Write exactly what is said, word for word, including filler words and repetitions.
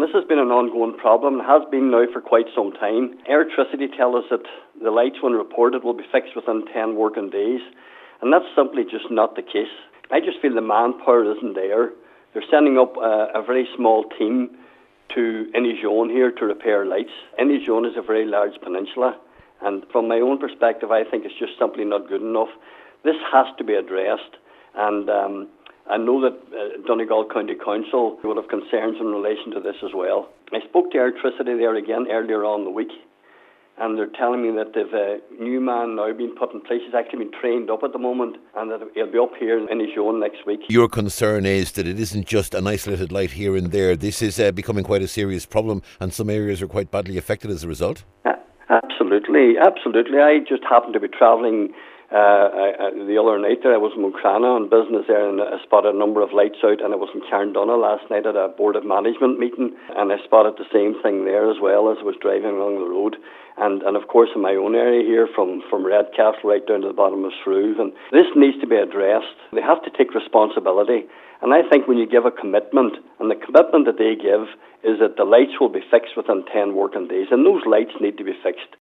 this has been an ongoing problem. It has been now for quite some time. Airtricity tell us that the lights, when reported, will be fixed within ten working days, and that's simply just not the case. I just feel the manpower isn't there. They're sending up a, a very small team to Inishowen here to repair lights. Inishowen is a very large peninsula, and from my own perspective, I think it's just simply not good enough. This has to be addressed, and um, I know that uh, Donegal County Council would have concerns in relation to this as well. I spoke to Airtricity there again earlier on in the week, and they're telling me that they've a new man now been put in place. He's actually been trained up at the moment, and that he'll be up here in Inishowen next week. Your concern is that it isn't just an isolated light here and there. This is uh, becoming quite a serious problem, and some areas are quite badly affected as a result. Uh, absolutely, absolutely. I just happened to be travelling Uh, I, I, the other night there. I was in Mucrana on business there, and I spotted a number of lights out, and I was in Carndonagh last night at a Board of Management meeting, and I spotted the same thing there as well as I was driving along the road. And, and of course in my own area here, from, from Redcastle right down to the bottom of Shrove. And this needs to be addressed. They have to take responsibility. And I think when you give a commitment, and the commitment that they give is that the lights will be fixed within ten working days, and those lights need to be fixed.